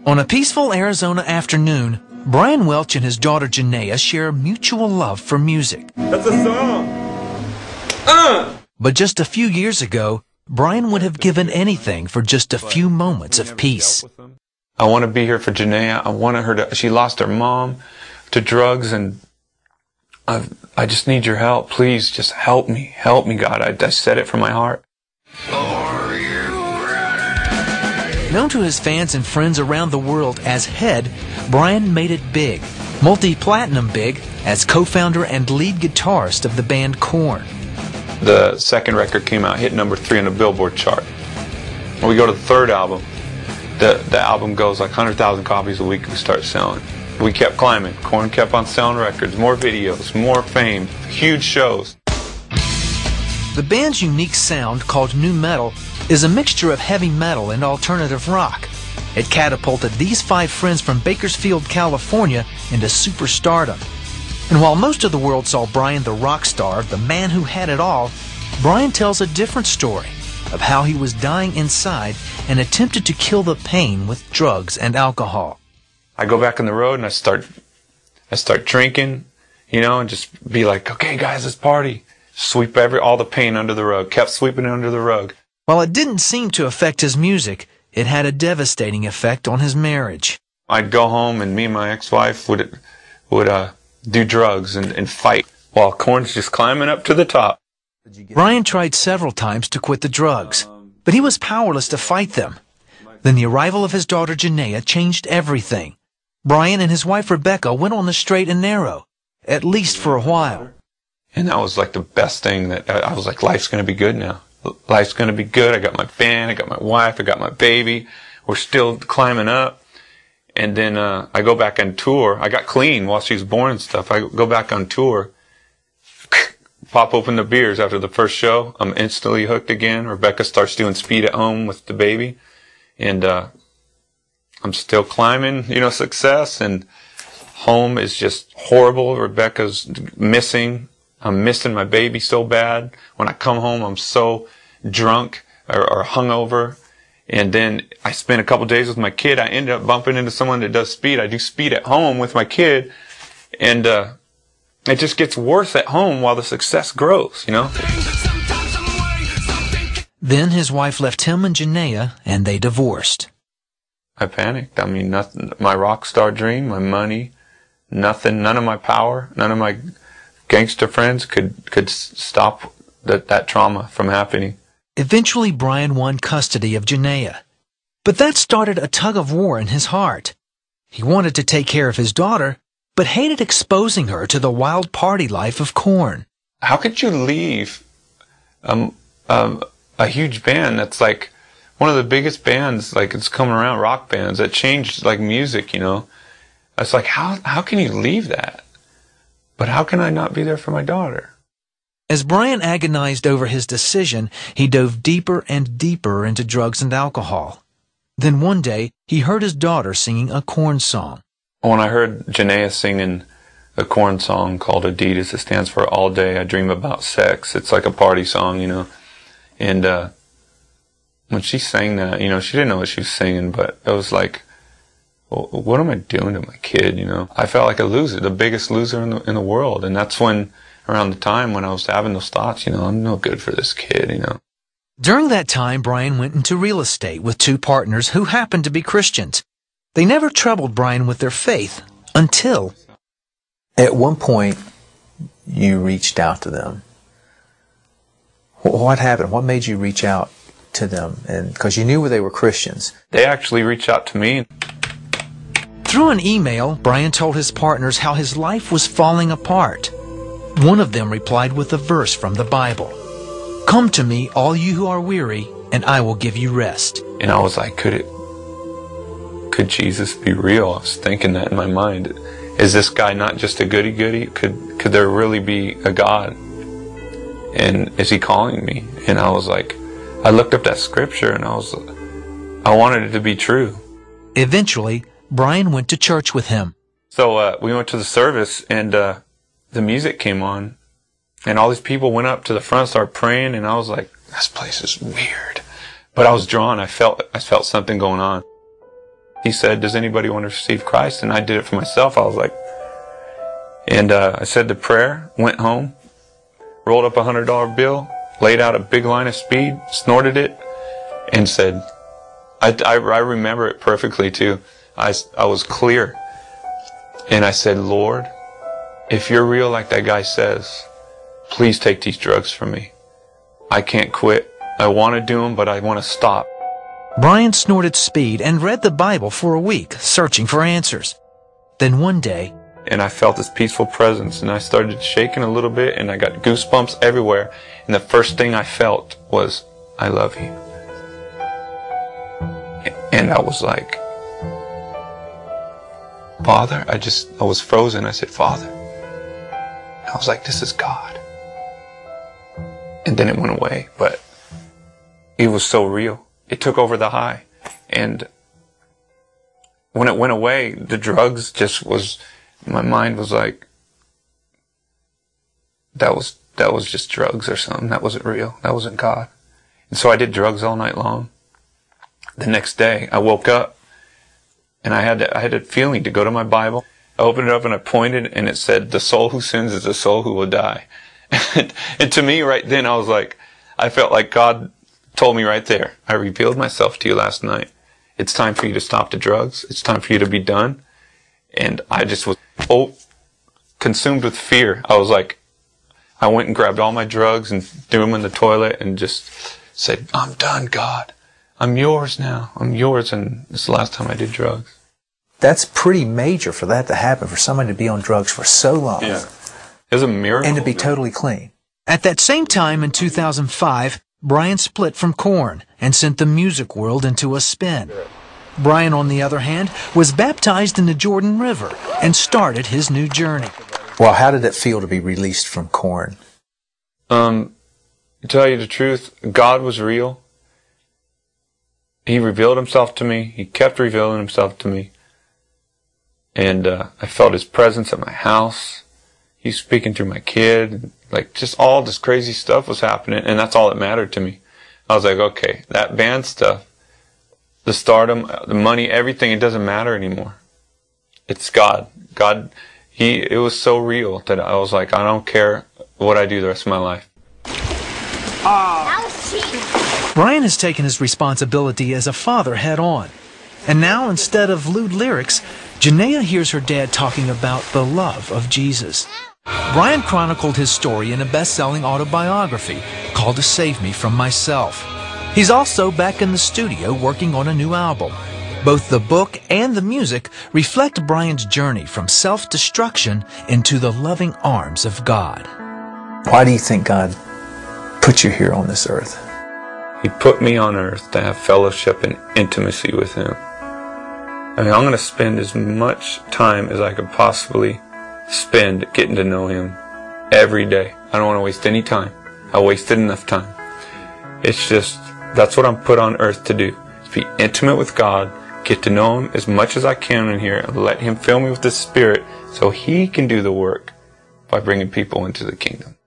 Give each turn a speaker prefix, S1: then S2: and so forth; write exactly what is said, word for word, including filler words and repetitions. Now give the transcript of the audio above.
S1: On a peaceful Arizona afternoon, Brian Welch and his daughter Janaea share a mutual love for music.
S2: That's a song! Uh!
S1: But just a few years ago, Brian would have given anything for just a few moments of peace.
S3: I want to be here for Janaea. I wanted her to, she lost her mom to drugs, and I, I just need your help. Please, just help me. Help me, God. I, I said it from my heart.
S2: Are you ready?
S1: Known to his fans and friends around the world as Head, Brian made it big, multi-platinum big, as co-founder and lead guitarist of the band Korn.
S3: The second record came out, hit number three on the Billboard chart. When we go to the third album, the, the album goes like one hundred thousand copies a week we start selling. We kept climbing. Korn kept on selling records, more videos, more fame, huge shows.
S1: The band's unique sound, called nu metal, is a mixture of heavy metal and alternative rock. It catapulted these five friends from Bakersfield, California into superstardom. And while most of the world saw Brian the rock star, the man who had it all, Brian tells a different story of how he was dying inside and attempted to kill the pain with drugs and alcohol.
S3: I go back on the road and I start, I start drinking, you know, and just be like, okay, guys, let's party. Sweep every all the pain under the rug. Kept sweeping it under the rug.
S1: While it didn't seem to affect his music, it had a devastating effect on his marriage.
S3: I'd go home and me and my ex-wife would would uh, do drugs and, and fight while Korn's just climbing up to the top.
S1: Brian tried several times to quit the drugs, but he was powerless to fight them. Then the arrival of his daughter Janaea changed everything. Brian and his wife Rebecca went on the straight and narrow, at least for a while.
S3: And that was like the best thing. That I was like, life's going to be good now. Life's going to be good. I got my band, I got my wife, I got my baby. We're still climbing up. And then uh, I go back on tour. I got clean while she was born and stuff. I go back on tour, pop open the beers after the first show. I'm instantly hooked again. Rebecca starts doing speed at home with the baby. And uh, I'm still climbing, you know, success. And home is just horrible. Rebecca's missing. I'm missing my baby so bad. When I come home, I'm so drunk or, or hungover. And then I spend a couple days with my kid. I end up bumping into someone that does speed. I do speed at home with my kid. And uh, it just gets worse at home while the success grows, you know?
S1: Then his wife left him and Janaea, and they divorced.
S3: I panicked. I mean, nothing. My rock star dream, my money, nothing, none of my power, none of my gangster friends could could stop that that trauma from happening.
S1: Eventually, Brian won custody of Janaea. But that started a tug-of-war in his heart. He wanted to take care of his daughter, but hated exposing her to the wild party life of Korn.
S3: How could you leave um, um, a huge band that's like one of the biggest bands, like it's coming around, rock bands, that changed like music, you know? It's like, how how can you leave that? But how can I not be there for my daughter?
S1: As Brian agonized over his decision, he dove deeper and deeper into drugs and alcohol. Then one day, he heard his daughter singing a Korn song.
S3: When I heard Janaea singing a Korn song called Adidas, it stands for All Day I Dream About Sex. It's like a party song, you know. And uh, when she sang that, you know, she didn't know what she was singing, but it was like, well, what am I doing to my kid, you know? I felt like a loser, the biggest loser in the, in the world. And that's when, around the time when I was having those thoughts, you know, I'm no good for this kid, you know.
S1: During that time, Brian went into real estate with two partners who happened to be Christians. They never troubled Brian with their faith until...
S4: At one point, you reached out to them. What happened? What made you reach out to them? And because you knew they were Christians.
S3: They actually reached out to me.
S1: Through an email, Brian told his partners how his life was falling apart. One of them replied with a verse from the Bible. "Come to me, all you who are weary, and I will give you rest."
S3: And I was like, could it, could Jesus be real? I was thinking that in my mind. Is this guy not just a goody-goody? Could, could there really be a God? And is he calling me? And I was like, I looked up that scripture and I was, I wanted it to be true.
S1: Eventually, Brian went to church with him.
S3: So uh, we went to the service and uh, the music came on. And all these people went up to the front, started praying, and I was like, this place is weird. But I was drawn. I felt I felt something going on. He said, does anybody want to receive Christ? And I did it for myself. I was like, and uh, I said the prayer, went home, rolled up a hundred dollar bill, laid out a big line of speed, snorted it, and said, I, I, I remember it perfectly too. I, I was clear. And I said, Lord, if you're real like that guy says, please take these drugs from me. I can't quit. I want to do them, but I want to stop.
S1: Brian snorted speed and read the Bible for a week, searching for answers. Then one day,
S3: and I felt this peaceful presence, and I started shaking a little bit, and I got goosebumps everywhere. And the first thing I felt was, I love you. And I was like, Father, I just, I was frozen. I said, Father. I was like, this is God. And then it went away, but it was so real. It took over the high. And when it went away, the drugs just was, my mind was like, that was, that was just drugs or something. That wasn't real. That wasn't God. And so I did drugs all night long. The next day, I woke up and I had to, I had a feeling to go to my Bible. I opened it up and I pointed, and it said, the soul who sins is the soul who will die. and, and to me right then, I was like, I felt like God told me right there, I revealed myself to you last night. It's time for you to stop the drugs. It's time for you to be done. And I just was oh, consumed with fear. I was like, I went and grabbed all my drugs and threw them in the toilet and just said, I'm done, God. I'm yours now. I'm yours. And this is the last time I did drugs.
S4: That's pretty major for that to happen, for somebody to be on drugs for so long.
S3: Yeah. It was a miracle.
S4: And to be totally clean.
S1: At that same time in two thousand five, Brian split from Korn and sent the music world into a spin. Brian, on the other hand, was baptized in the Jordan River and started his new journey.
S4: Well, how did it feel to be released from Korn?
S3: Um, to tell you the truth, God was real. He revealed himself to me. He kept revealing himself to me. And uh, I felt his presence at my house. He was speaking through my kid. Like, just all this crazy stuff was happening, and that's all that mattered to me. I was like, okay, that band stuff, the stardom, the money, everything, it doesn't matter anymore. It's God. God, he, it was so real that I was like, I don't care what I do the rest of my life.
S1: Brian has taken his responsibility as a father head on. And now, instead of lewd lyrics, Janaea hears her dad talking about the love of Jesus. Brian chronicled his story in a best-selling autobiography called To Save Me From Myself. He's also back in the studio working on a new album. Both the book and the music reflect Brian's journey from self-destruction into the loving arms of God.
S4: Why do you think God put you here on this earth?
S3: He put me on earth to have fellowship and intimacy with him. I mean, I'm going to spend as much time as I could possibly spend getting to know him every day. I don't want to waste any time. I wasted enough time. It's just, that's what I'm put on earth to do. To be intimate with God, get to know him as much as I can in here, and let him fill me with his Spirit so he can do the work by bringing people into the kingdom.